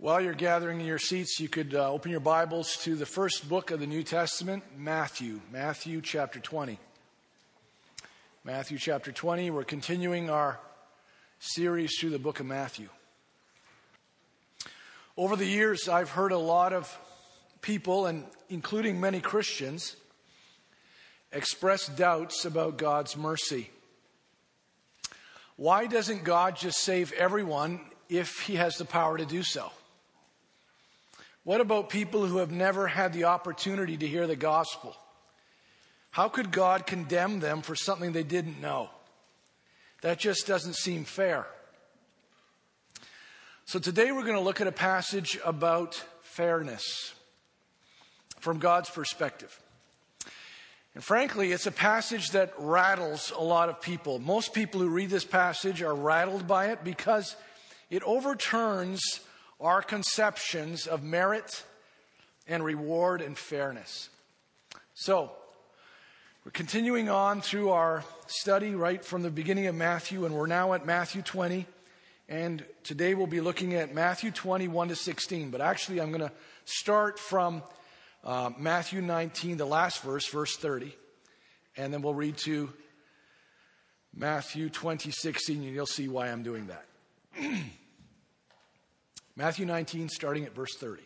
While you're gathering in your seats, you could open your Bibles to the first book of the New Testament, Matthew chapter 20. Matthew chapter 20, we're continuing our series through the book of Matthew. Over the years, I've heard a lot of people, and including many Christians, express doubts about God's mercy. Why doesn't God just save everyone if he has the power to do so? What about people who have never had the opportunity to hear the gospel? How could God condemn them for something they didn't know? That just doesn't seem fair. So today we're going to look at a passage about fairness from God's perspective. And frankly, it's a passage that rattles a lot of people. Most people who read this passage are rattled by it because it overturns our conceptions of merit and reward and fairness. So, we're continuing on through our study right from the beginning of Matthew, and we're now at Matthew 20. And today we'll be looking at Matthew 21 to 16. But actually, I'm going to start from Matthew 19, the last verse 30. And then we'll read to Matthew 20, 16, and you'll see why I'm doing that. Matthew 19, starting at verse 30.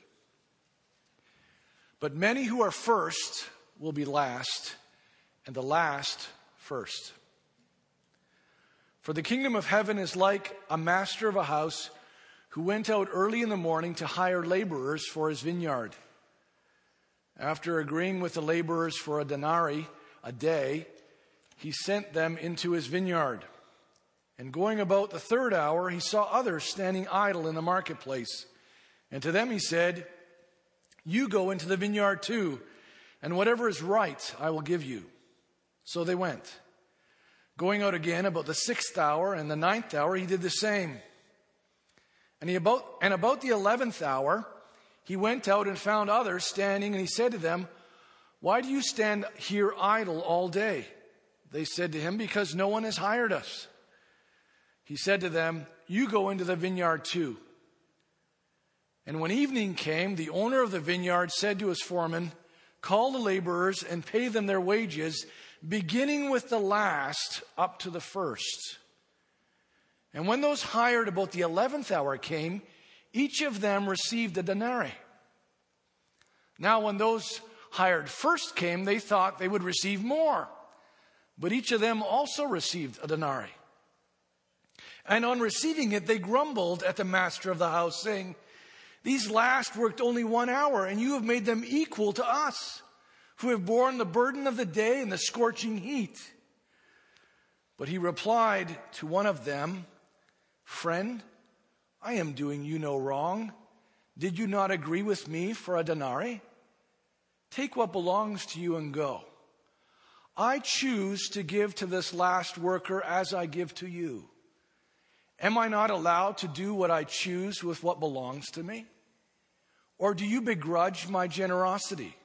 But many who are first will be last, and the last first. For the kingdom of heaven is like a master of a house who went out early in the morning to hire laborers for his vineyard. After agreeing with the laborers for a denarii a day, he sent them into his vineyard. And going about the third hour, he saw others standing idle in the marketplace. And to them he said, "You go into the vineyard too, and whatever is right I will give you." So they went. Going out again about the sixth hour and the ninth hour, he did the same. And about the 11th hour, he went out and found others standing, and he said to them, "Why do you stand here idle all day?" They said to him, "Because no one has hired us." He said to them, "You go into the vineyard too." And when evening came, the owner of the vineyard said to his foreman, "Call the laborers and pay them their wages, beginning with the last up to the first." And when those hired about the 11th hour came, each of them received a denarii. Now when those hired first came, they thought they would receive more. But each of them also received a denarii. And on receiving it, they grumbled at the master of the house, saying, "These last worked only 1 hour, and you have made them equal to us, who have borne the burden of the day and the scorching heat." But he replied to one of them, "Friend, I am doing you no wrong. Did you not agree with me for a denarii? Take what belongs to you and go. I choose to give to this last worker as I give to you. Am I not allowed to do what I choose with what belongs to me? Or do you begrudge my generosity?"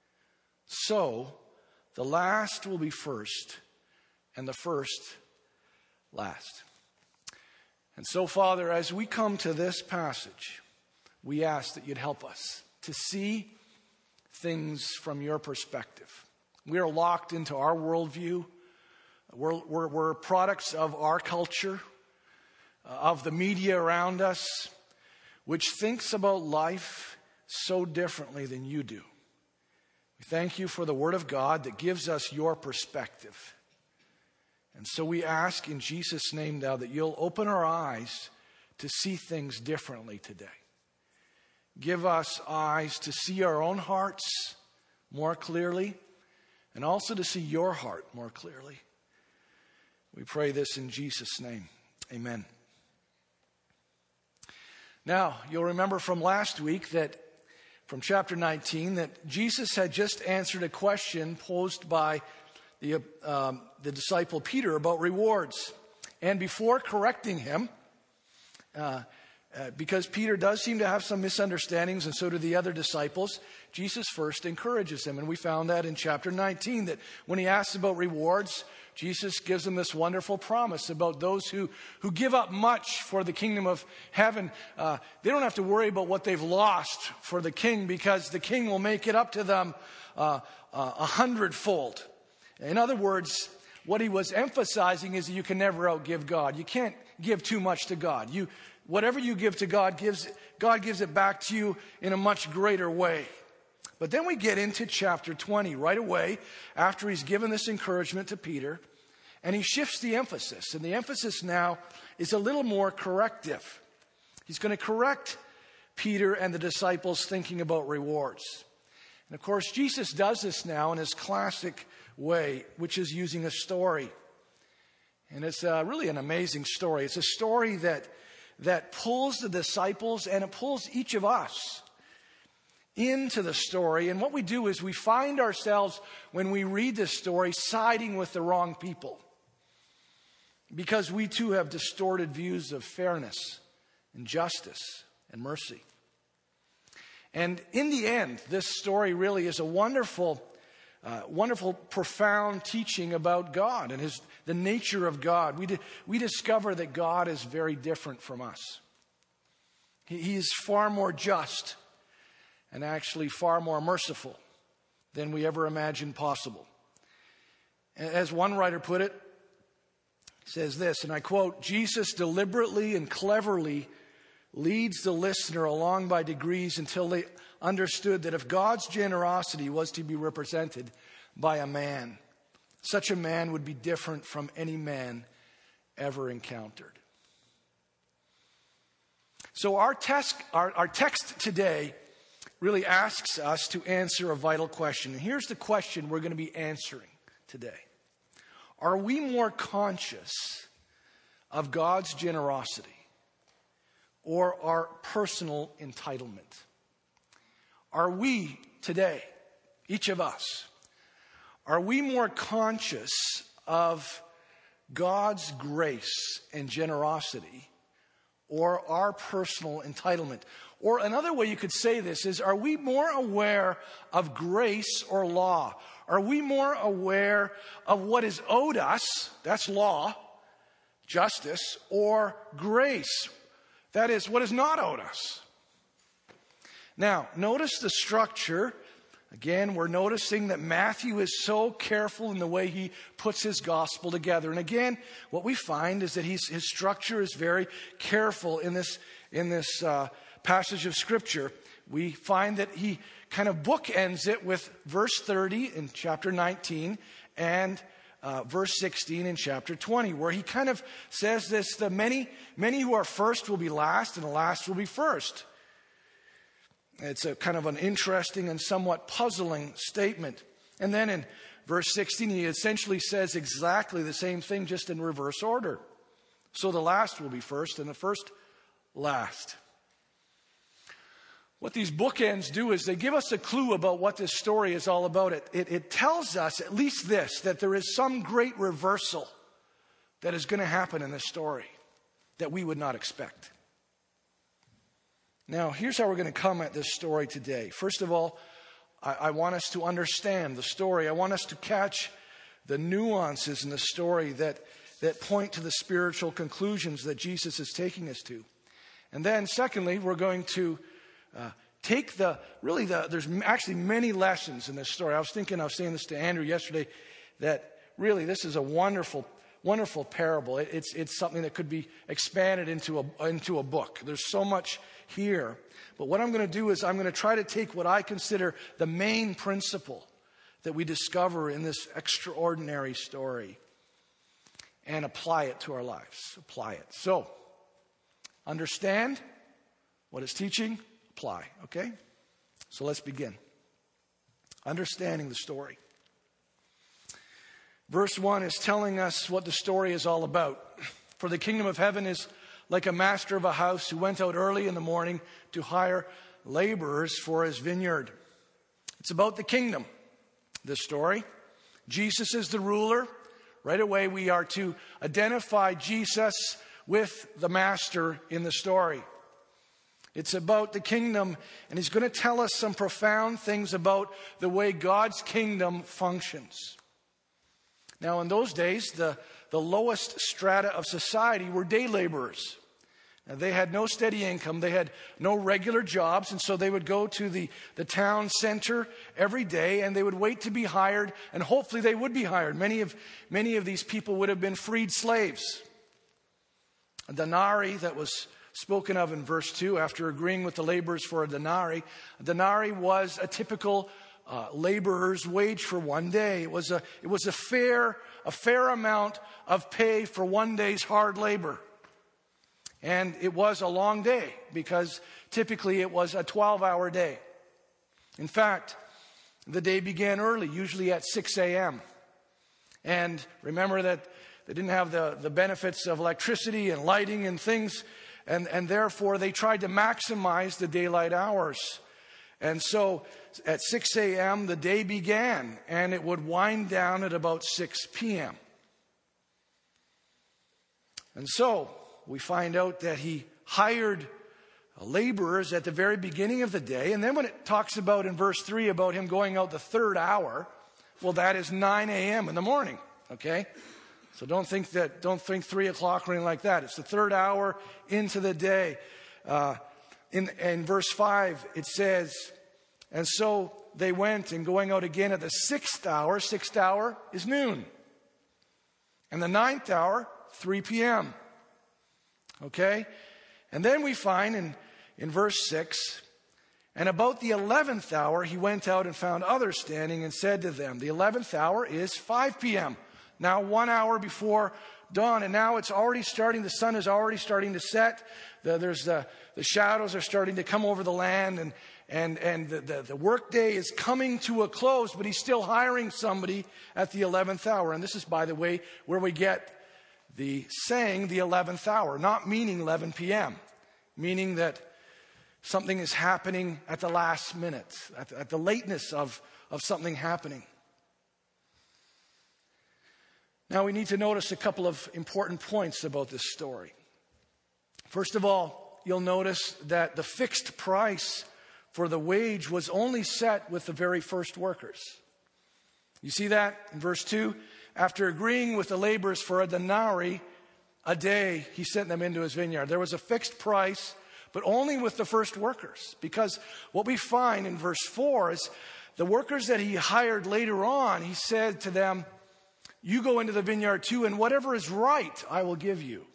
So the last will be first, and the first last. And so, Father, as we come to this passage, we ask that you'd help us to see things from your perspective. We are locked into our worldview. We're products of our culture, of the media around us, which thinks about life so differently than you do. We thank you for the Word of God that gives us your perspective. And so we ask in Jesus' name now that you'll open our eyes to see things differently today. Give us eyes to see our own hearts more clearly, and also to see your heart more clearly. We pray this in Jesus' name. Amen. Now, you'll remember from last week that, from chapter 19, that Jesus had just answered a question posed by the disciple Peter about rewards. And before correcting him, because Peter does seem to have some misunderstandings, and so do the other disciples, Jesus first encourages him. And we found that in chapter 19, that when he asks about rewards, Jesus gives them this wonderful promise about those who give up much for the kingdom of heaven. They don't have to worry about what they've lost for the king, because the king will make it up to them 100-fold. In other words, what he was emphasizing is that you can never outgive God. You can't give too much to God. Whatever you give to God gives it back to you in a much greater way. But then we get into chapter 20 right away after he's given this encouragement to Peter, and he shifts the emphasis. And the emphasis now is a little more corrective. He's going to correct Peter and the disciples thinking about rewards. And of course, Jesus does this now in his classic way, which is using a story. And it's really an amazing story. It's a story that pulls the disciples, and it pulls each of us into the story. And what we do is we find ourselves, when we read this story, siding with the wrong people, because we too have distorted views of fairness and justice and mercy. And in the end, this story really is a wonderful, profound teaching about God and the nature of God. We discover that God is very different from us. He is far more just and actually far more merciful than we ever imagined possible. As one writer put it, he says this, and I quote, "Jesus deliberately and cleverly leads the listener along by degrees until they understood that if God's generosity was to be represented by a man, such a man would be different from any man ever encountered." So our text today really asks us to answer a vital question. And here's the question we're going to be answering today. Are we more conscious of God's generosity or our personal entitlement? Are we today, each of us, are we more conscious of God's grace and generosity or our personal entitlement? Or another way you could say this is, are we more aware of grace or law? Are we more aware of what is owed us, that's law, justice, or grace, that is what is not owed us? Now, notice the structure. Again, we're noticing that Matthew is so careful in the way he puts his gospel together. And again, what we find is that his structure is very careful in this passage of Scripture. We find that he kind of bookends it with verse 30 in chapter 19 and verse 16 in chapter 20, where he kind of says this, the many who are first will be last, and the last will be first. It's a kind of an interesting and somewhat puzzling statement. And then in verse 16, he essentially says exactly the same thing, just in reverse order. So the last will be first, and the first last. What these bookends do is they give us a clue about what this story is all about. It tells us at least this, that there is some great reversal that is going to happen in this story that we would not expect. Now, here's how we're going to come at this story today. First of all, I want us to understand the story. I want us to catch the nuances in the story that point to the spiritual conclusions that Jesus is taking us to. And then, secondly, we're going to there's actually many lessons in this story. I was saying this to Andrew yesterday, that really this is a wonderful parable. It's something that could be expanded into a book. There's so much here. But what I'm going to do is I'm going to try to take what I consider the main principle that we discover in this extraordinary story and apply it to our lives. Apply it. So, understand what it's teaching, apply, okay? So let's begin. Understanding the story. Verse 1 is telling us what the story is all about. For the kingdom of heaven is like a master of a house who went out early in the morning to hire laborers for his vineyard. It's about the kingdom, this story. Jesus is the ruler. Right away, we are to identify Jesus with the master in the story. It's about the kingdom, and he's going to tell us some profound things about the way God's kingdom functions. Now, in those days, the lowest strata of society were day laborers. Now, they had no steady income. They had no regular jobs, and so they would go to the town center every day, and they would wait to be hired, and hopefully they would be hired. Many of these people would have been freed slaves. A denarii that was spoken of in verse 2, after agreeing with the laborers for a denarii was a typical laborer's wage for one day. It was a fair amount of pay for one day's hard labor. And it was a long day, because typically it was a 12-hour day. In fact, the day began early, usually at 6 a.m. And remember that they didn't have the benefits of electricity and lighting and things, and therefore they tried to maximize the daylight hours. And so at 6 a.m. the day began, and it would wind down at about 6 p.m. And so we find out that he hired laborers at the very beginning of the day. And then when it talks about in verse 3 about him going out the third hour, well, that is 9 a.m. in the morning, okay? So don't think 3 o'clock or anything like that. It's the third hour into the day. In verse 5, it says, and so they went, and going out again at the sixth hour is noon. And the ninth hour, 3 p.m. Okay? And then we find in verse 6, and about the 11th hour he went out and found others standing and said to them, the 11th hour is 5 p.m. Now 1 hour before dawn, and now it's already starting, the sun is already starting to set. The shadows are starting to come over the land, and the workday is coming to a close, but he's still hiring somebody at the 11th hour. And this is, by the way, where we get the saying the 11th hour, not meaning 11 p.m., meaning that something is happening at the last minute, at the lateness of something happening. Now we need to notice a couple of important points about this story. First of all, you'll notice that the fixed price for the wage was only set with the very first workers. You see that in verse 2? After agreeing with the laborers for a denarii a day, he sent them into his vineyard. There was a fixed price, but only with the first workers. Because what we find in verse 4 is the workers that he hired later on, he said to them, you go into the vineyard too, and whatever is right, I will give you.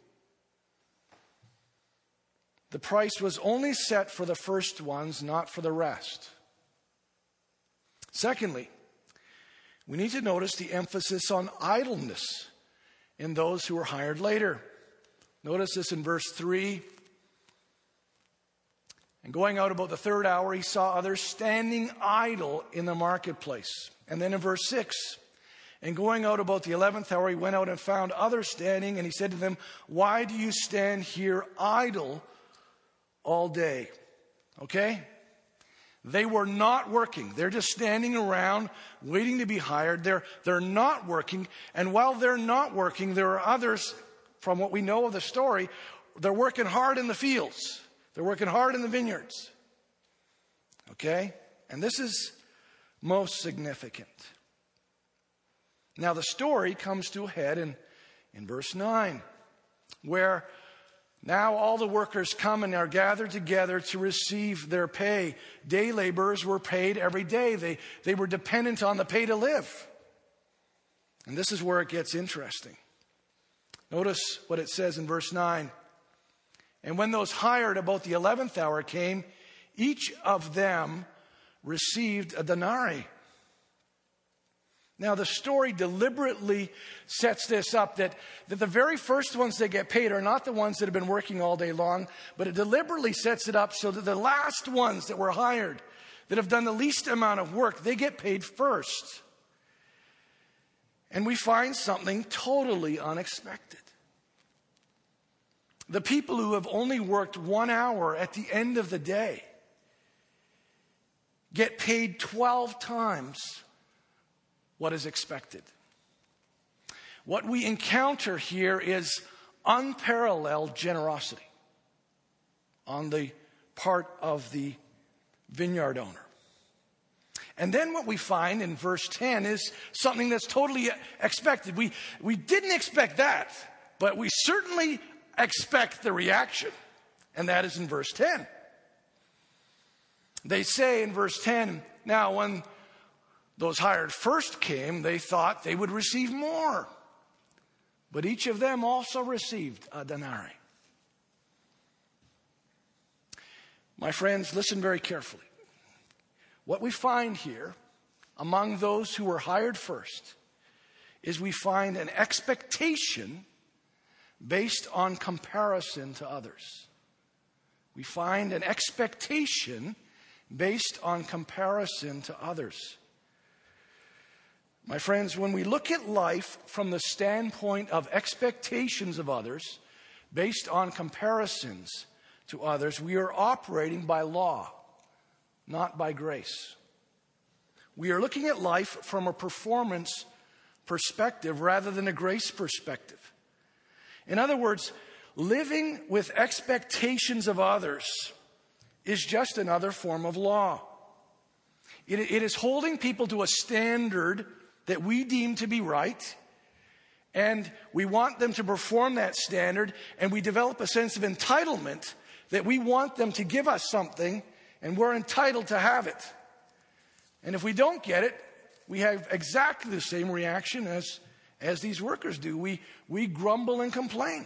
The price was only set for the first ones, not for the rest. Secondly, we need to notice the emphasis on idleness in those who were hired later. Notice this in verse 3. And going out about the third hour, he saw others standing idle in the marketplace. And then in verse 6, and going out about the 11th hour, he went out and found others standing, and he said to them, why do you stand here idle all day? Okay? They were not working. They're just standing around waiting to be hired. They're not working. And while they're not working, there are others, from what we know of the story, they're working hard in the fields. They're working hard in the vineyards. Okay? And this is most significant. Now the story comes to a head in verse 9, where now all the workers come and are gathered together to receive their pay. Day laborers were paid every day. They were dependent on the pay to live. And this is where it gets interesting. Notice what it says in verse 9. And when those hired about the 11th hour came, each of them received a denarii. Now, the story deliberately sets this up that the very first ones that get paid are not the ones that have been working all day long, but it deliberately sets it up so that the last ones that were hired, that have done the least amount of work, they get paid first. And we find something totally unexpected. The people who have only worked 1 hour at the end of the day get paid 12 times what is expected. What we encounter here is unparalleled generosity on the part of the vineyard owner. And then what we find in verse 10 is something that's totally expected. We didn't expect that, but we certainly expect the reaction. And that is in verse 10. They say in verse 10, now when those hired first came, they thought they would receive more. But each of them also received a denarii. My friends, listen very carefully. What we find here among those who were hired first is we find an expectation based on comparison to others. We find an expectation based on comparison to others. My friends, when we look at life from the standpoint of expectations of others, based on comparisons to others, we are operating by law, not by grace. We are looking at life from a performance perspective rather than a grace perspective. In other words, living with expectations of others is just another form of law. It is holding people to a standard that we deem to be right, and we want them to perform that standard, and we develop a sense of entitlement that we want them to give us something, and we're entitled to have it. And if we don't get it, we have exactly the same reaction as these workers do. We grumble and complain.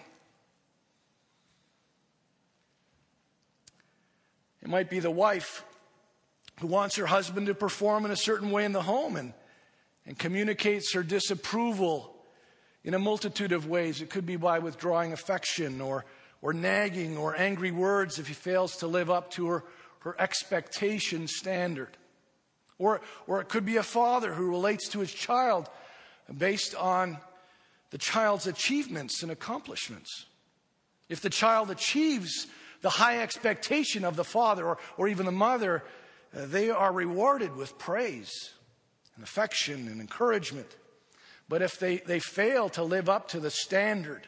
It might be the wife who wants her husband to perform in a certain way in the home and communicates her disapproval in a multitude of ways. It could be by withdrawing affection or nagging or angry words if he fails to live up to her expectation standard. Or it could be a father who relates to his child based on the child's achievements and accomplishments. If the child achieves the high expectation of the father or even the mother, they are rewarded with praise and affection and encouragement. But if they fail to live up to the standard,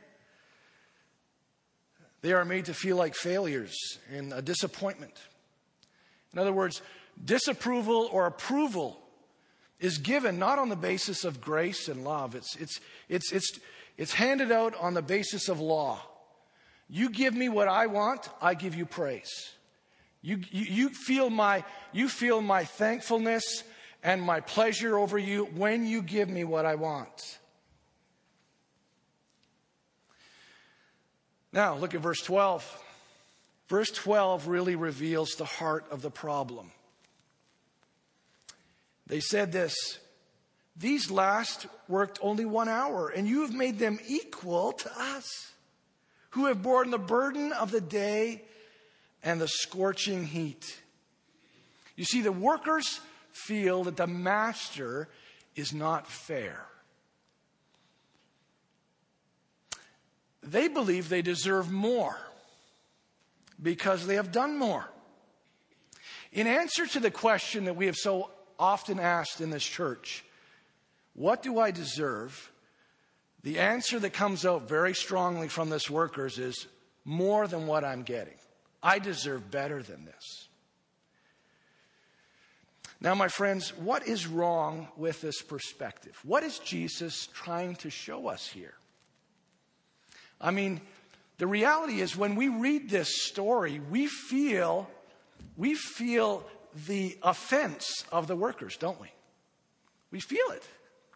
they are made to feel like failures and a disappointment. In other words, disapproval or approval is given not on the basis of grace and love. It's handed out on the basis of law. You give me what I want, I give you praise. You feel my thankfulness and my pleasure over you when you give me what I want. Now, look at verse 12. Verse 12 really reveals the heart of the problem. They said this, these last worked only 1 hour, and you have made them equal to us, who have borne the burden of the day and the scorching heat. You see, the workers feel that the master is not fair. They believe they deserve more because they have done more. In answer to the question that we have so often asked in this church, what do I deserve? The answer that comes out very strongly from this workers is more than what I'm getting. I deserve better than this. Now, my friends, what is wrong with this perspective? What is Jesus trying to show us here? I mean, the reality is when we read this story, we feel the offense of the workers, don't we? We feel it.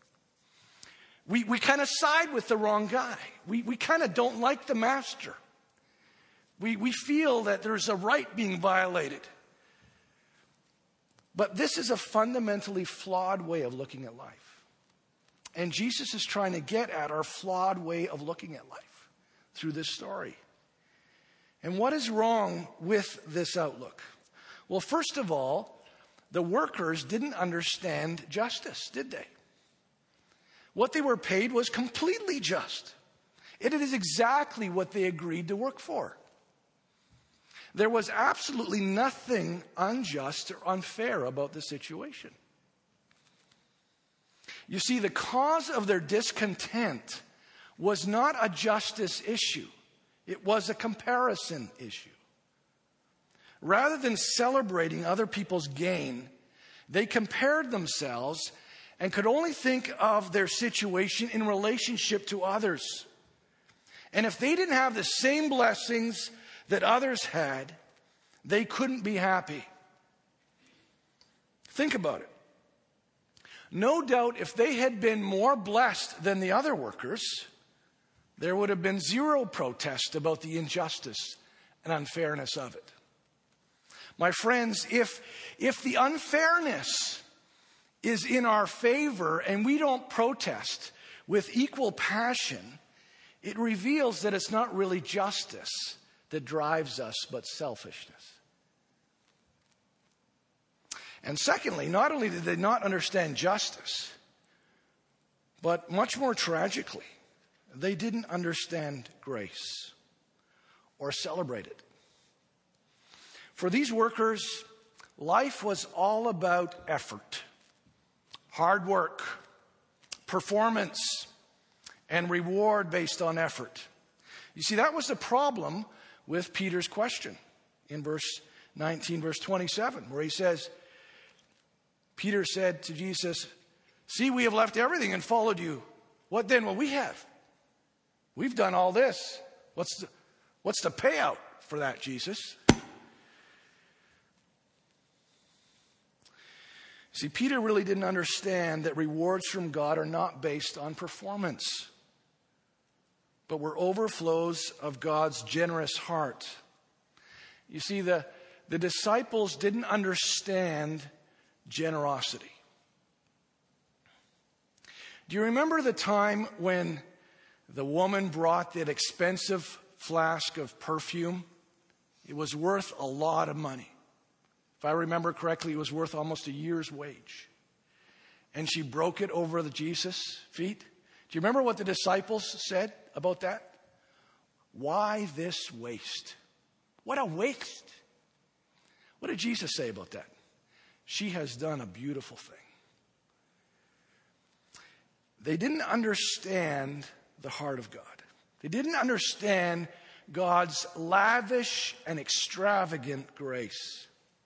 We kind of side with the wrong guy. We kind of don't like the master. We feel that there's a right being violated. But this is a fundamentally flawed way of looking at life. And Jesus is trying to get at our flawed way of looking at life through this story. And what is wrong with this outlook? Well, first of all, the workers didn't understand justice, did they? What they were paid was completely just. It is exactly what they agreed to work for. There was absolutely nothing unjust or unfair about the situation. You see, the cause of their discontent was not a justice issue. It was a comparison issue. Rather than celebrating other people's gain, they compared themselves and could only think of their situation in relationship to others. And if they didn't have the same blessings that others had, they couldn't be happy. Think about it. No doubt if they had been more blessed than the other workers, there would have been zero protest about the injustice and unfairness of it. My friends, if the unfairness is in our favor and we don't protest with equal passion, it reveals that it's not really justice that drives us, but selfishness. And secondly, not only did they not understand justice, but much more tragically, they didn't understand grace or celebrate it. For these workers, life was all about effort, hard work, performance, and reward based on effort. You see, that was the problem with Peter's question in verse 19, verse 27, where he says, Peter said to Jesus, "See, we have left everything and followed you. What then will we have? We've done all this. What's the payout for that, Jesus?" See, Peter really didn't understand that rewards from God are not based on performance, but were overflows of God's generous heart. You see, the disciples didn't understand generosity. Do you remember the time when the woman brought that expensive flask of perfume? It was worth a lot of money. If I remember correctly, it was worth almost a year's wage. And she broke it over Jesus' feet. Do you remember what the disciples said about that? Why this waste? What a waste. What did Jesus say about that? She has done a beautiful thing. They didn't understand the heart of God. They didn't understand God's lavish and extravagant grace.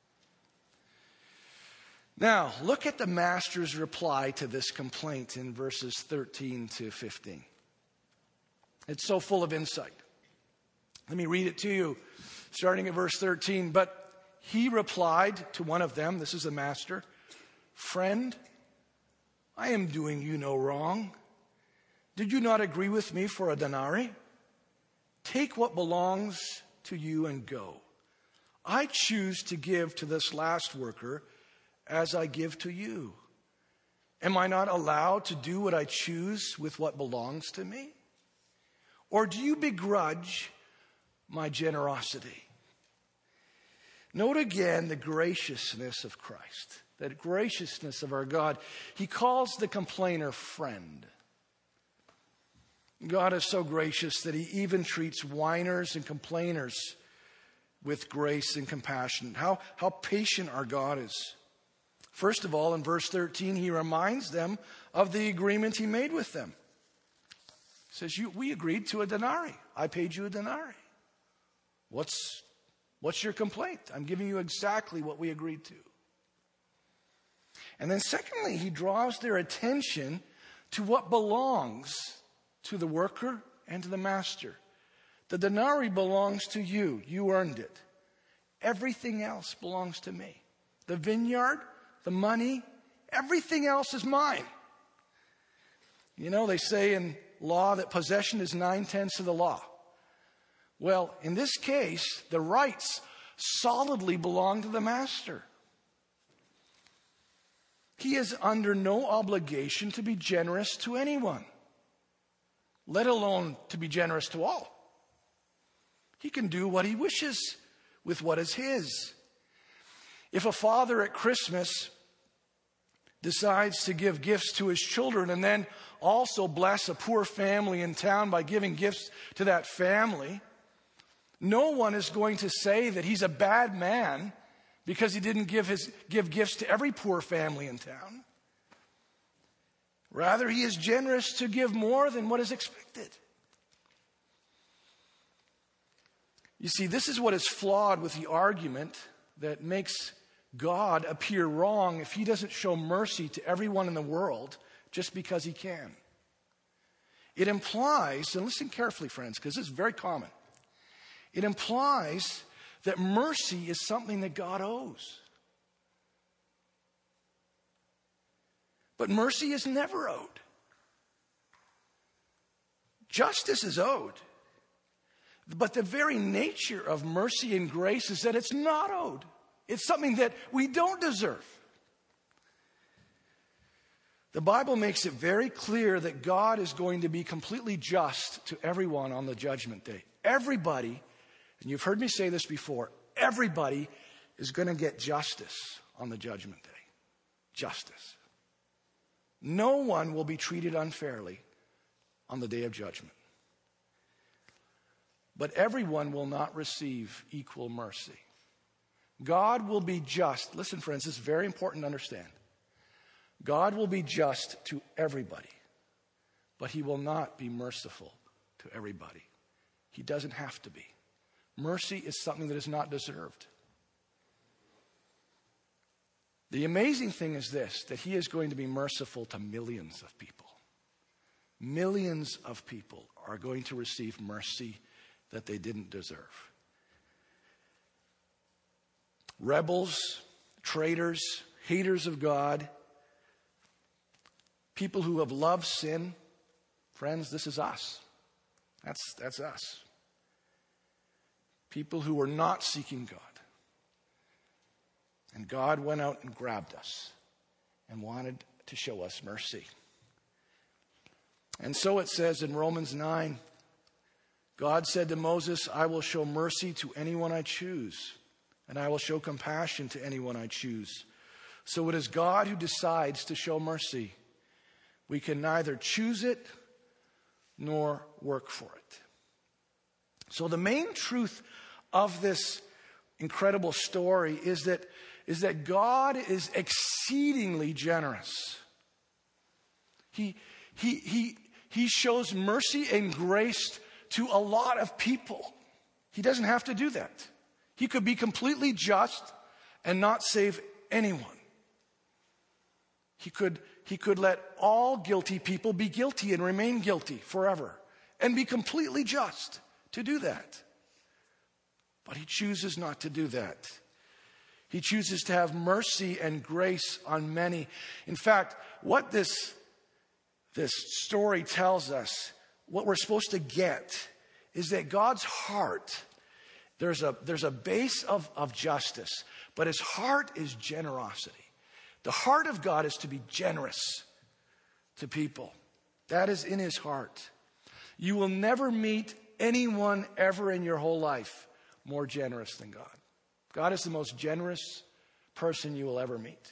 Now, look at the master's reply to this complaint in verses 13 to 15. It's so full of insight. Let me read it to you, starting at verse 13. But he replied to one of them, this is the master, "Friend, I am doing you no wrong. Did you not agree with me for a denarii? Take what belongs to you and go. I choose to give to this last worker as I give to you. Am I not allowed to do what I choose with what belongs to me? Or do you begrudge my generosity?" Note again the graciousness of Christ, the graciousness of our God. He calls the complainer friend. God is so gracious that he even treats whiners and complainers with grace and compassion. How patient our God is. First of all, in verse 13, he reminds them of the agreement he made with them. He says, we agreed to a denarii. I paid you a denarii. What's your complaint? I'm giving you exactly what we agreed to. And then secondly, he draws their attention to what belongs to the worker and to the master. The denarii belongs to you. You earned it. Everything else belongs to me. The vineyard, the money, everything else is mine. You know, they say in law that possession is 9/10 of the law. Well, in this case, the rights solidly belong to the master. He is under no obligation to be generous to anyone, let alone to be generous to all. He can do what he wishes with what is his. If a father at Christmas decides to give gifts to his children and then also bless a poor family in town by giving gifts to that family, no one is going to say that he's a bad man because he didn't give gifts to every poor family in town. Rather, he is generous to give more than what is expected. You see, this is what is flawed with the argument that makes God appear wrong if he doesn't show mercy to everyone in the world just because he can. It implies, and listen carefully, friends, because this is very common. It implies that mercy is something that God owes. But mercy is never owed. Justice is owed. But the very nature of mercy and grace is that it's not owed. It's something that we don't deserve. The Bible makes it very clear that God is going to be completely just to everyone on the judgment day. Everybody, and you've heard me say this before, everybody is going to get justice on the judgment day. Justice. No one will be treated unfairly on the day of judgment. But everyone will not receive equal mercy. God will be just. Listen, friends, this is very important to understand. God will be just to everybody, but he will not be merciful to everybody. He doesn't have to be. Mercy is something that is not deserved. The amazing thing is this, that he is going to be merciful to millions of people. Millions of people are going to receive mercy that they didn't deserve. Rebels, traitors, haters of God, people who have loved sin. Friends, this is us. That's us. People who were not seeking God. And God went out and grabbed us and wanted to show us mercy. And so it says in Romans 9, God said to Moses, I will show mercy to anyone I choose, and I will show compassion to anyone I choose. So it is God who decides to show mercy. We can neither choose it nor work for it. So the main truth of this incredible story is that God is exceedingly generous. He shows mercy and grace to a lot of people. He doesn't have to do that. He could be completely just and not save anyone. He could let all guilty people be guilty and remain guilty forever and be completely just to do that. But he chooses not to do that. He chooses to have mercy and grace on many. In fact, what this story tells us, what we're supposed to get, is that God's heart, there's a base of justice, but his heart is generosity. The heart of God is to be generous to people. That is in his heart. You will never meet anyone ever in your whole life more generous than God. God is the most generous person you will ever meet.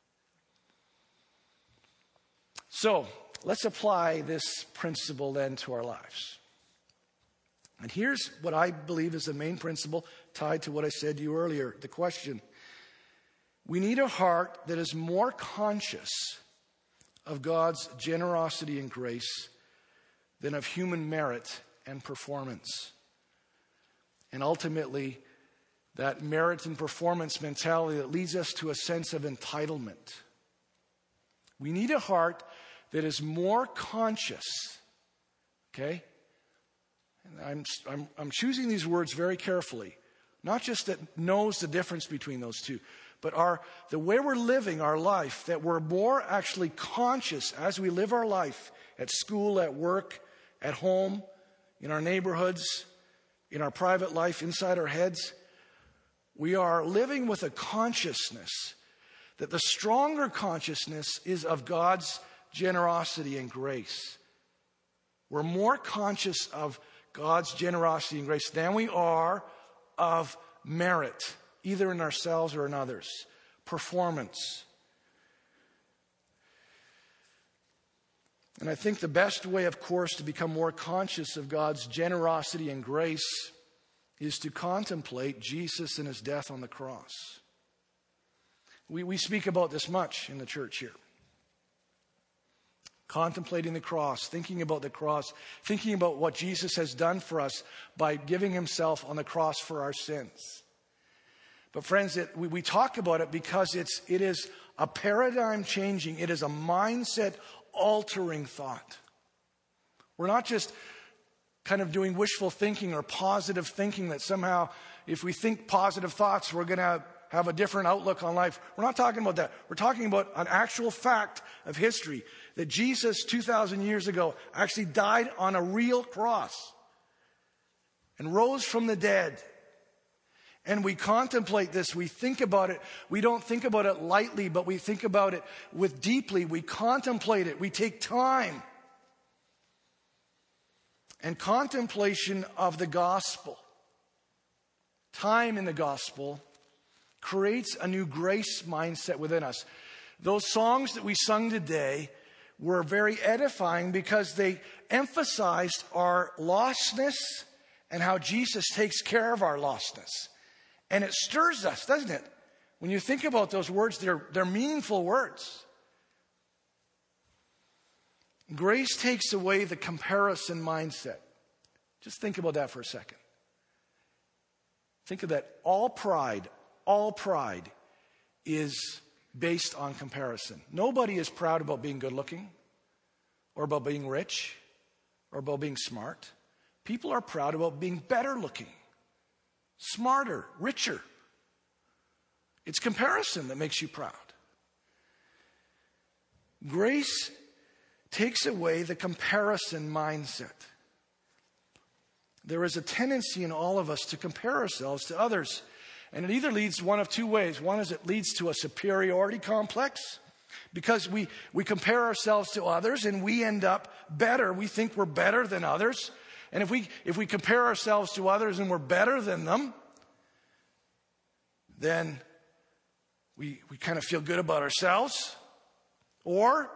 So, let's apply this principle then to our lives. And here's what I believe is the main principle tied to what I said to you earlier, the question. We need a heart that is more conscious of God's generosity and grace than of human merit and performance. And ultimately, that merit and performance mentality that leads us to a sense of entitlement. We need a heart that is more conscious, okay? And I'm choosing these words very carefully. Not just that knows the difference between those two, but the way we're living our life, that we're more actually conscious as we live our life at school, at work, at home, in our neighborhoods, in our private life, inside our heads. We are living with a consciousness that the stronger consciousness is of God's generosity and grace. We're more conscious of God's generosity and grace than we are of merit, either in ourselves or in others. Performance. And I think the best way, of course, to become more conscious of God's generosity and grace is to contemplate Jesus and his death on the cross. We speak about this much in the church here. contemplating the cross, thinking about the cross, thinking about what Jesus has done for us by giving himself on the cross for our sins. But friends, we talk about it because it is a paradigm changing, it is a mindset altering thought. We're not just kind of doing wishful thinking or positive thinking that somehow if we think positive thoughts, we're going to have a different outlook on life. We're not talking about that. We're talking about an actual fact of history, that Jesus 2,000 years ago actually died on a real cross and rose from the dead. And we contemplate this, we think about it. We don't think about it lightly, but we think about it with deeply. We contemplate it. We take time. And contemplation of the gospel, time in the gospel, creates a new grace mindset within us. Those songs that we sung today were very edifying because they emphasized our lostness and how Jesus takes care of our lostness. And it stirs us, doesn't it? When you think about those words, they're meaningful words. Grace takes away the comparison mindset. Just think about that for a second. Think of that. All pride is based on comparison. Nobody is proud about being good looking or about being rich or about being smart. People are proud about being better looking, smarter, richer. It's comparison that makes you proud. Grace takes away the comparison mindset. There is a tendency in all of us to compare ourselves to others. And it either leads one of two ways. One is it leads to a superiority complex because we compare ourselves to others and we end up better. We think we're better than others. And if we compare ourselves to others and we're better than them, then we kind of feel good about ourselves. Or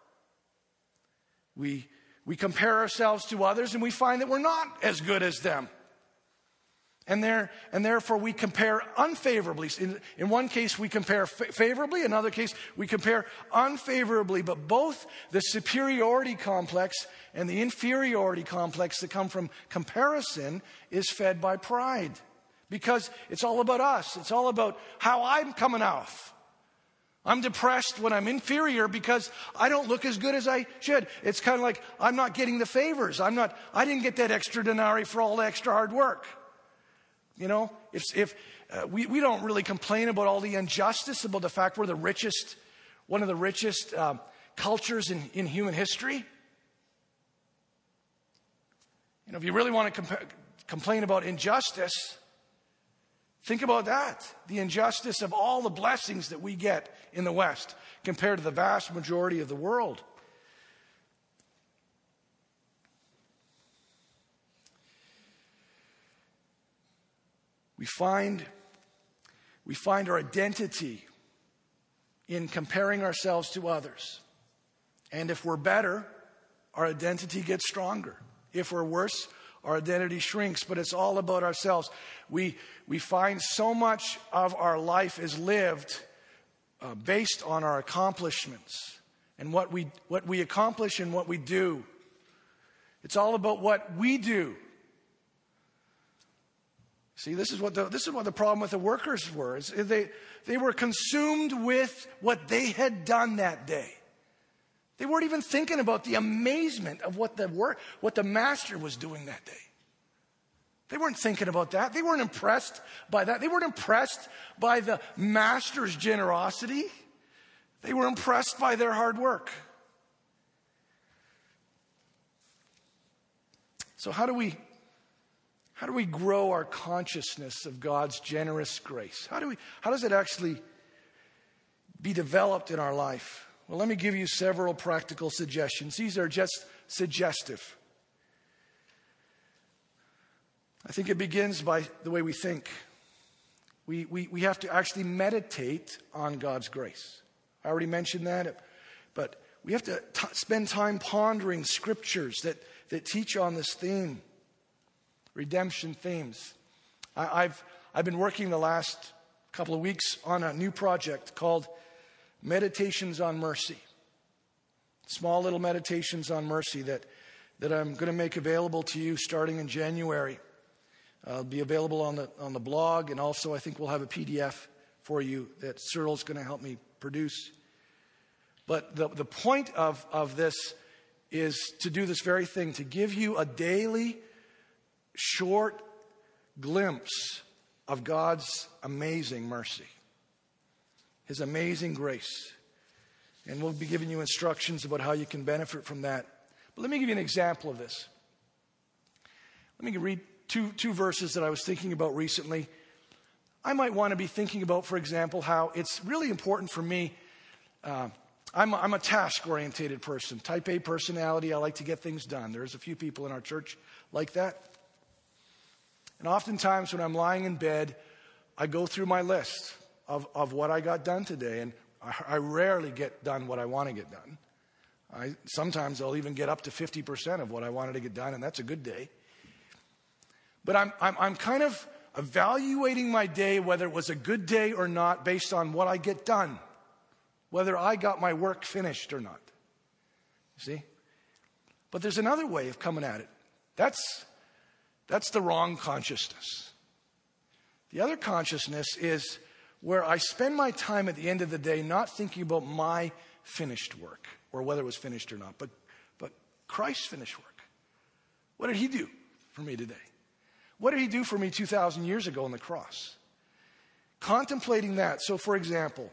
we compare ourselves to others and we find that we're not as good as them. And therefore we compare unfavorably. In one case we compare favorably, in another case we compare unfavorably. But both the superiority complex and the inferiority complex that come from comparison is fed by pride. Because it's all about us. It's all about how I'm coming off. I'm depressed when I'm inferior because I don't look as good as I should. It's kind of like I'm not getting the favors. I didn't get that extra denarii for all the extra hard work. You know, if we don't really complain about all the injustice, about the fact we're the richest, one of the richest cultures in human history. You know, if you really want to complain about injustice, think about that. The injustice of all the blessings that we get in the West compared to the vast majority of the world. We find our identity in comparing ourselves to others. And if we're better, our identity gets stronger. If we're worse, our identity shrinks, but it's all about ourselves. We find so much of our life is lived based on our accomplishments and what we accomplish and what we do. It's all about what we do. See, this is what the problem with the workers were. Is they were consumed with what they had done that day. They weren't even thinking about the amazement of what the master was doing that day. They weren't thinking about that. They weren't impressed by that. They weren't impressed by the master's generosity. They were impressed by their hard work. So how do we grow our consciousness of God's generous grace? How does it actually be developed in our life? Well, let me give you several practical suggestions. These are just suggestive. I think it begins by the way we think. We have to actually meditate on God's grace. I already mentioned that, but we have to spend time pondering scriptures that teach on this theme. Redemption themes. I've been working the last couple of weeks on a new project called Meditations on Mercy. small little meditations on mercy that I'm going to make available to you starting in January. It'll be available on the blog, and also I think we'll have a PDF for you that Cyril's going to help me produce. But the point of this is to do this very thing, to give you a daily, short glimpse of God's amazing mercy, His amazing grace. And we'll be giving you instructions about how you can benefit from that. But let me give you an example of this. Let me read two verses that I was thinking about recently. I might want to be thinking about, for example, how it's really important for me. I'm a task-oriented person, type A personality. I like to get things done. There's a few people in our church like that. And oftentimes when I'm lying in bed, I go through my list of what I got done today. And I rarely get done what I want to get done. Sometimes I'll even get up to 50% of what I wanted to get done, and that's a good day. But I'm kind of evaluating my day, whether it was a good day or not, based on what I get done, whether I got my work finished or not. You see? But there's another way of coming at it. That's the wrong consciousness. The other consciousness is where I spend my time at the end of the day not thinking about my finished work or whether it was finished or not, but Christ's finished work. What did He do for me today? What did He do for me 2,000 years ago on the cross? Contemplating that. So, for example,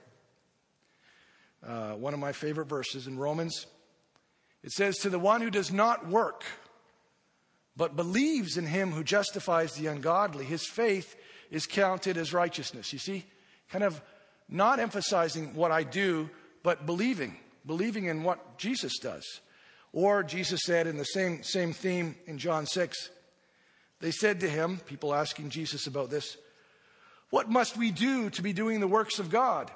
one of my favorite verses in Romans, it says, "To the one who does not work, but believes in Him who justifies the ungodly, his faith is counted as righteousness." You see, kind of not emphasizing what I do, but believing in what Jesus does. Or Jesus said in the same theme in John 6, they said to Him, people asking Jesus about this, "What must we do to be doing the works of God?"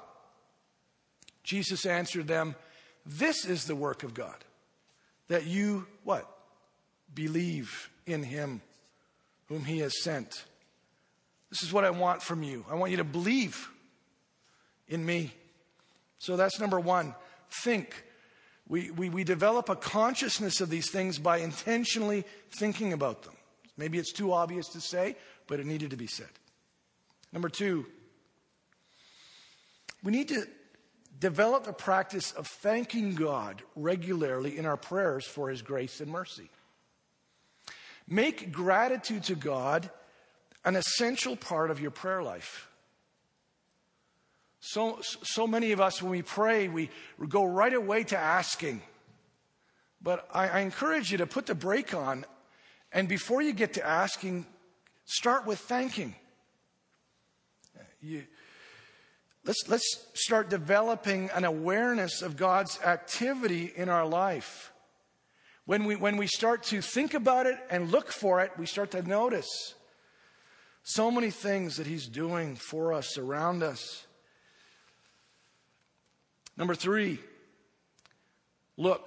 Jesus answered them, "This is the work of God, that you," what? "Believe in Him whom He has sent." This is what I want from you. I want you to believe in me. So that's number one. Think. We develop a consciousness of these things by intentionally thinking about them. Maybe it's too obvious to say, but it needed to be said. Number two, we need to develop the practice of thanking God regularly in our prayers for His grace and mercy. Make gratitude to God an essential part of your prayer life. So many of us, when we pray, we go right away to asking. But I encourage you to put the brake on, and before you get to asking, start with thanking. Let's start developing an awareness of God's activity in our life. When we start to think about it and look for it, we start to notice so many things that He's doing for us, around us. Number three, look.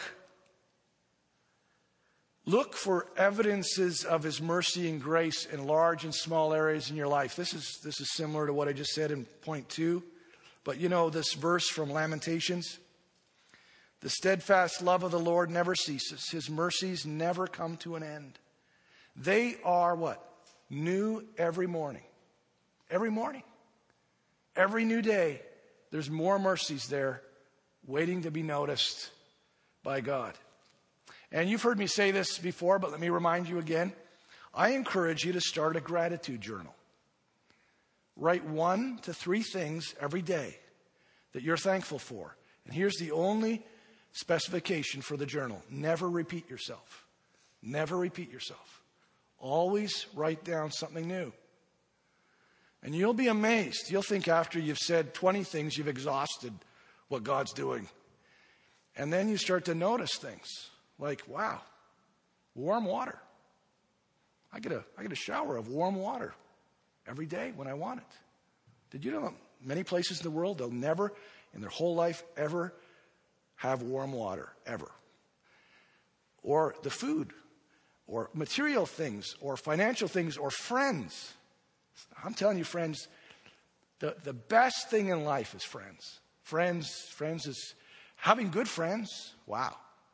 Look for evidences of His mercy and grace in large and small areas in your life. This is similar to what I just said in point 2. But you know this verse from Lamentations. The steadfast love of the Lord never ceases. His mercies never come to an end. They are what? New every morning. Every morning. Every new day, there's more mercies there waiting to be noticed by God. And you've heard me say this before, but let me remind you again. I encourage you to start a gratitude journal. Write 1 to 3 things every day that you're thankful for. And here's the only specification for the journal. Never repeat yourself. Never repeat yourself. Always write down something new. And you'll be amazed. You'll think after you've said 20 things, you've exhausted what God's doing. And then you start to notice things like, wow, warm water. I get a shower of warm water every day when I want it. Did you know many places in the world, they'll never in their whole life ever have warm water, ever. Or the food, or material things, or financial things, or friends. I'm telling you, friends, the best thing in life is friends. Friends is having good friends. Wow.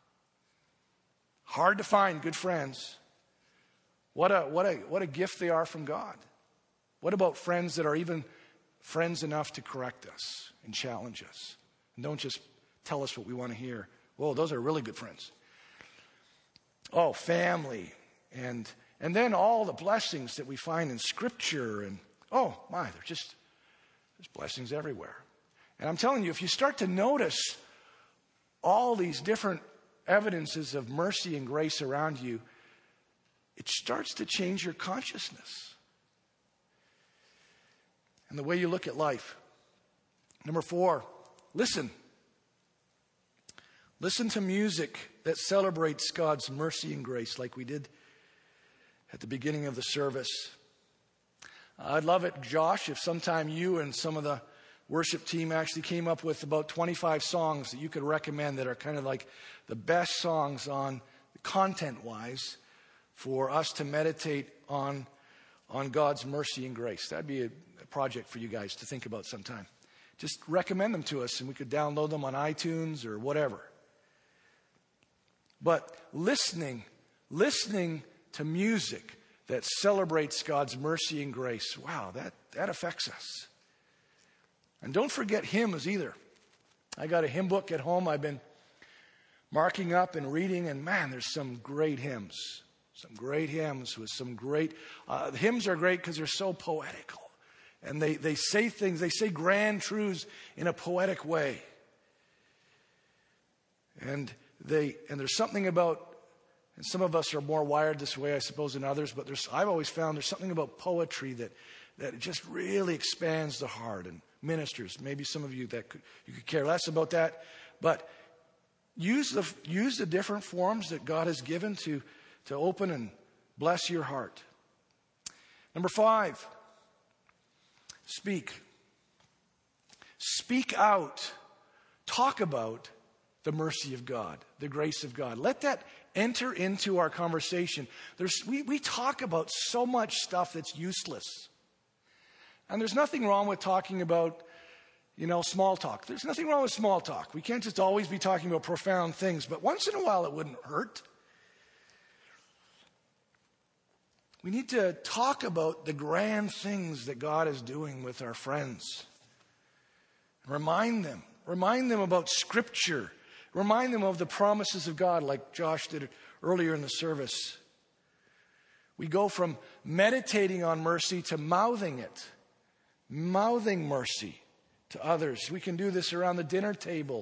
Hard to find good friends. What a gift they are from God. What about friends that are even friends enough to correct us and challenge us? And don't just tell us what we want to hear. Whoa, those are really good friends. Oh, family. And then all the blessings that we find in Scripture. And oh my, there's blessings everywhere. And I'm telling you, if you start to notice all these different evidences of mercy and grace around you, it starts to change your consciousness and the way you look at life. Number 4, listen. Listen to music that celebrates God's mercy and grace like we did at the beginning of the service. I'd love it, Josh, if sometime you and some of the worship team actually came up with about 25 songs that you could recommend that are kind of like the best songs on content-wise for us to meditate on God's mercy and grace. That'd be a project for you guys to think about sometime. Just recommend them to us and we could download them on iTunes or whatever. But listening to music that celebrates God's mercy and grace, wow, that affects us. And don't forget hymns either. I got a hymn book at home I've been marking up and reading, and man, there's some great hymns. Some great hymns with some great... hymns are great because they're so poetical. And they say things, they say grand truths in a poetic way. And there's something about, and some of us are more wired this way, I suppose, than others, but I've always found there's something about poetry that just really expands the heart and ministers. Maybe some of you you could care less about that, but use the different forms that God has given to open and bless your heart. Number 5, speak. Speak out. Talk about the mercy of God, the grace of God. Let that enter into our conversation. We talk about so much stuff that's useless. And there's nothing wrong with talking about, small talk. There's nothing wrong with small talk. We can't just always be talking about profound things, but once in a while it wouldn't hurt. We need to talk about the grand things that God is doing with our friends. Remind them about Scripture. Remind them of the promises of God, like Josh did earlier in the service. We go from meditating on mercy to mouthing it. Mouthing mercy to others. We can do this around the dinner table.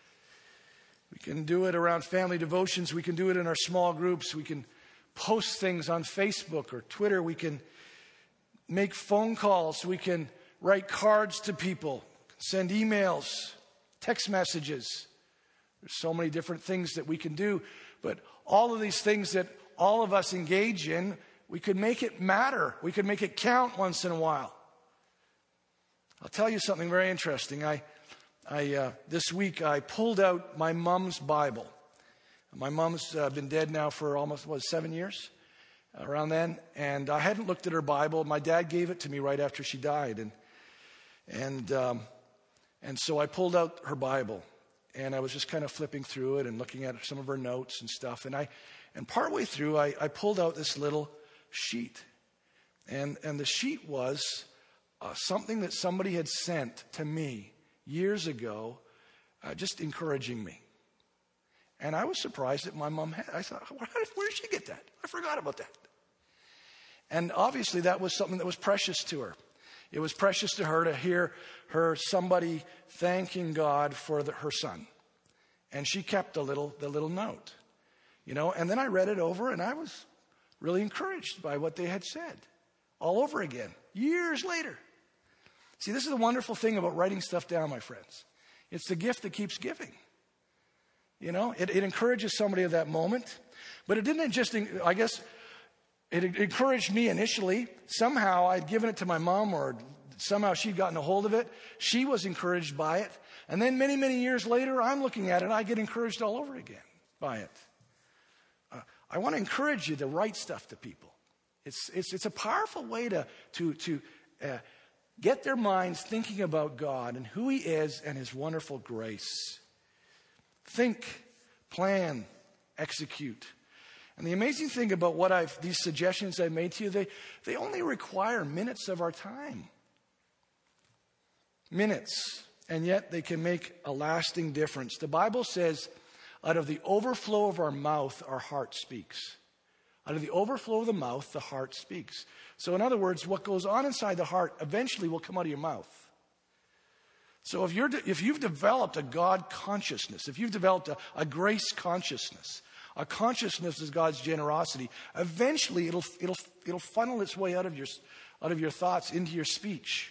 We can do it around family devotions. We can do it in our small groups. We can post things on Facebook or Twitter. We can make phone calls. We can write cards to people, send emails, text messages. There's so many different things that we can do. But all of these things that all of us engage in, we could make it matter. We could make it count once in a while. I'll tell you something very interesting. This week I pulled out my mom's Bible. My mom's been dead now for almost, 7 years, around then. And I hadn't looked at her Bible. My dad gave it to me right after she died. And so I pulled out her Bible. And I was just kind of flipping through it and looking at some of her notes and stuff. And partway through, I pulled out this little sheet. And the sheet was something that somebody had sent to me years ago, just encouraging me. And I was surprised that my mom had. I thought, where did she get that? I forgot about that. And obviously that was something that was precious to her. It was precious to her to hear somebody thanking God for her son. And she kept the little note, and then I read it over and I was really encouraged by what they had said all over again, years later. See, this is the wonderful thing about writing stuff down, my friends. It's the gift that keeps giving. It encourages somebody at that moment, but it didn't just, I guess, it encouraged me initially. Somehow I'd given it to my mom, or somehow she'd gotten a hold of it. She was encouraged by it. And then many, many years later, I'm looking at it and I get encouraged all over again by it. I want to encourage you to write stuff to people. It's a powerful way to get their minds thinking about God and who He is and His wonderful grace. Think, plan, execute. And the amazing thing about these suggestions I made to you, they only require minutes of our time. Minutes. And yet they can make a lasting difference. The Bible says, out of the overflow of our mouth, our heart speaks. Out of the overflow of the mouth, the heart speaks. So in other words, what goes on inside the heart eventually will come out of your mouth. So if you've developed a God consciousness, if you've developed a grace consciousness, a consciousness of God's generosity, eventually it'll funnel its way out of your thoughts into your speech.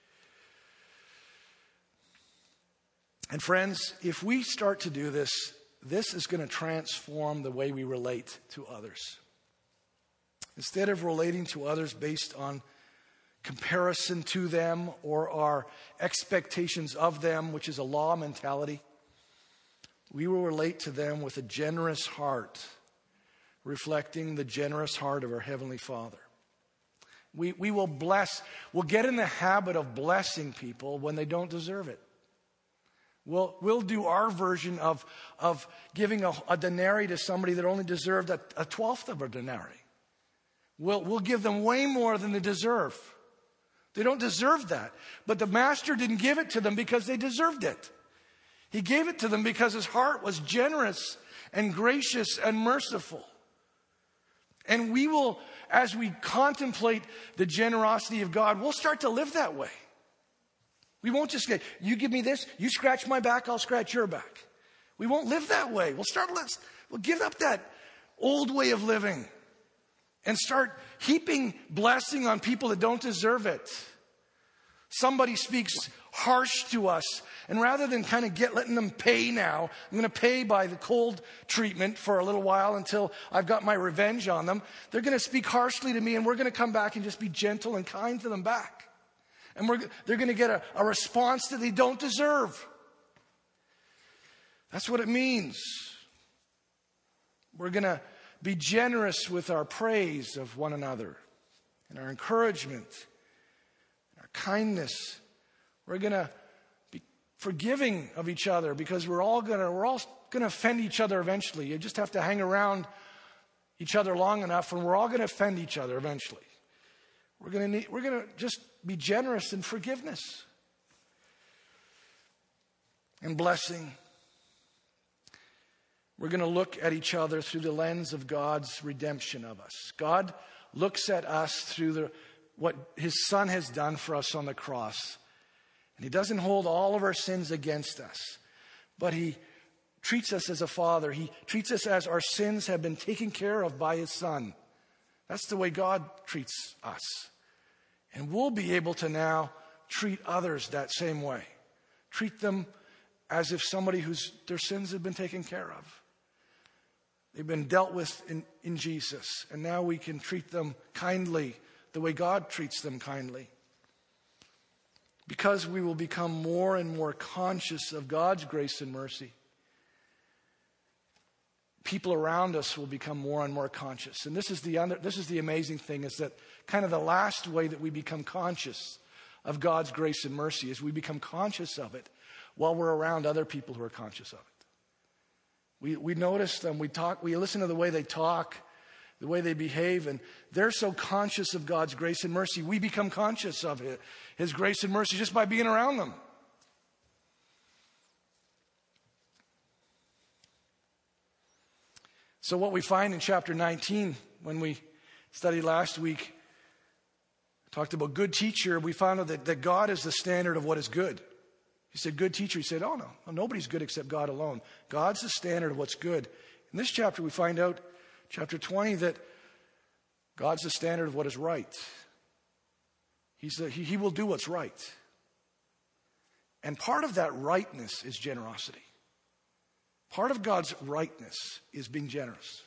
And friends, if we start to do this, this is going to transform the way we relate to others. Instead of relating to others based on comparison to them or our expectations of them, which is a law mentality, we will relate to them with a generous heart, reflecting the generous heart of our Heavenly Father. We will bless, we'll get in the habit of blessing people when they don't deserve it. We'll do our version of giving a denarii to somebody that only deserved a 1/12 of a denarii. We'll give them way more than they deserve. They don't deserve that. But the master didn't give it to them because they deserved it. He gave it to them because his heart was generous and gracious and merciful. And we will, as we contemplate the generosity of God, we'll start to live that way. We won't just say, you give me this, you scratch my back, I'll scratch your back. We won't live that way. We'll give up that old way of living and start heaping blessing on people that don't deserve it. Somebody speaks harsh to us, and rather than kind of letting them pay now, I'm going to pay by the cold treatment for a little while until I've got my revenge on them. They're going to speak harshly to me, and we're going to come back and just be gentle and kind to them back. And they're going to get a response that they don't deserve. That's what it means. We're going to be generous with our praise of one another and our encouragement, our kindness. We're going to be forgiving of each other because we're all going to offend each other eventually. You just have to hang around each other long enough, and we're all going to offend each other eventually. We're going to just be generous in forgiveness and blessing. We're going to look at each other through the lens of God's redemption of us. God looks at us through what his Son has done for us on the cross. And he doesn't hold all of our sins against us, but he treats us as a father. He treats us as our sins have been taken care of by his Son. That's the way God treats us. And we'll be able to now treat others that same way. Treat them as if somebody their sins have been taken care of. They've been dealt with in Jesus. And now we can treat them kindly the way God treats them kindly. Because we will become more and more conscious of God's grace and mercy, people around us will become more and more conscious. And this is the amazing thing, is that kind of the last way that we become conscious of God's grace and mercy is we become conscious of it while we're around other people who are conscious of it. We notice them, we listen to the way they talk, the way they behave, and they're so conscious of God's grace and mercy, we become conscious of his grace and mercy just by being around them. So what we find in chapter 19, when we studied last week, talked about good teacher, we found out that God is the standard of what is good. He said, good teacher. He said, oh no, nobody's good except God alone. God's the standard of what's good. In this chapter, we find out, chapter 20, that God's the standard of what is right. He will do what's right. And part of that rightness is generosity. Part of God's rightness is being generous.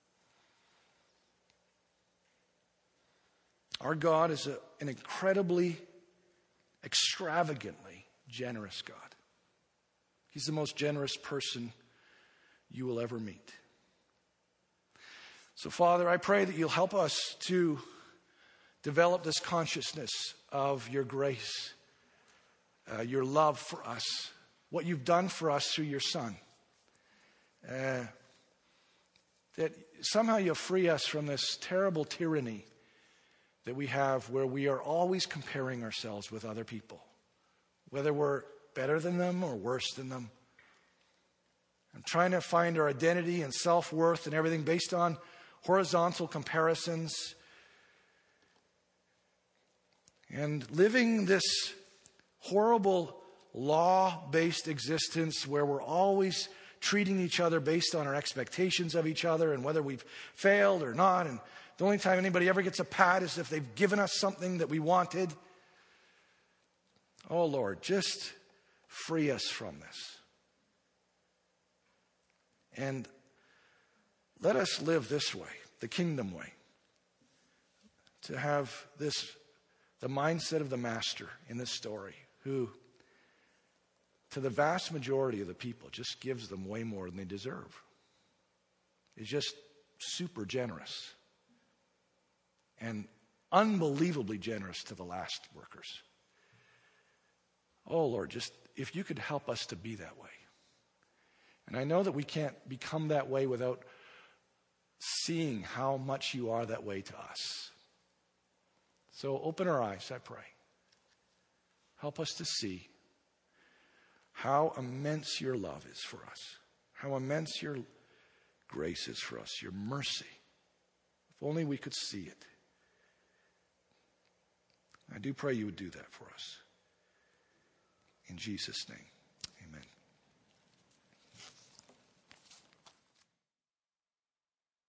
Our God is an incredibly, extravagantly generous God. He's the most generous person you will ever meet. So, Father, I pray that you'll help us to develop this consciousness of your grace, your love for us, what you've done for us through your Son. that somehow you'll free us from this terrible tyranny that we have where we are always comparing ourselves with other people, whether we're better than them or worse than them. And trying to find our identity and self-worth and everything based on horizontal comparisons. And living this horrible law-based existence where we're always treating each other based on our expectations of each other and whether we've failed or not. And the only time anybody ever gets a pat is if they've given us something that we wanted. Oh Lord, just free us from this. And let us live this way, the kingdom way. To have this, the mindset of the master in this story, who to the vast majority of the people just gives them way more than they deserve. He's just super generous. And unbelievably generous to the last workers. Oh Lord, just if you could help us to be that way. And I know that we can't become that way without seeing how much you are that way to us. So open our eyes, I pray. Help us to see how immense your love is for us. How immense your grace is for us, your mercy. If only we could see it. I do pray you would do that for us. In Jesus' name.